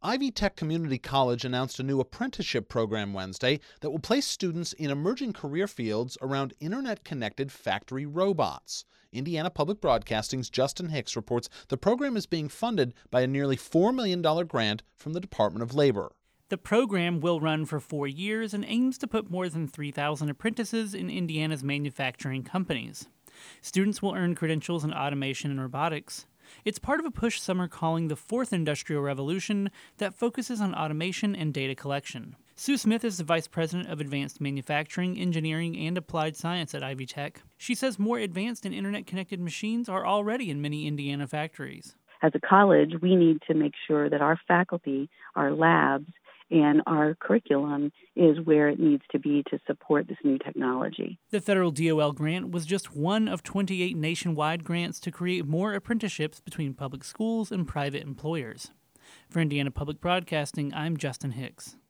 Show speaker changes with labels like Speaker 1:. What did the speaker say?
Speaker 1: Ivy Tech Community College announced a new apprenticeship program Wednesday that will place students in emerging career fields around internet-connected factory robots. Indiana Public Broadcasting's Justin Hicks reports the program is being funded by a nearly $4 million grant from the Department of Labor.
Speaker 2: The program will run for 4 years and aims to put more than 3,000 apprentices in Indiana's manufacturing companies. Students will earn credentials in automation and robotics. It's part of a push some are calling the Fourth Industrial Revolution that focuses on automation and data collection. Sue Smith is the Vice President of Advanced Manufacturing, Engineering, and Applied Science at Ivy Tech. She says more advanced and internet-connected machines are already in many Indiana factories.
Speaker 3: As a college, we need to make sure that our faculty, our labs, and our curriculum is where it needs to be to support this new technology.
Speaker 2: The federal DOL grant was just one of 28 nationwide grants to create more apprenticeships between public schools and private employers. For Indiana Public Broadcasting, I'm Justin Hicks.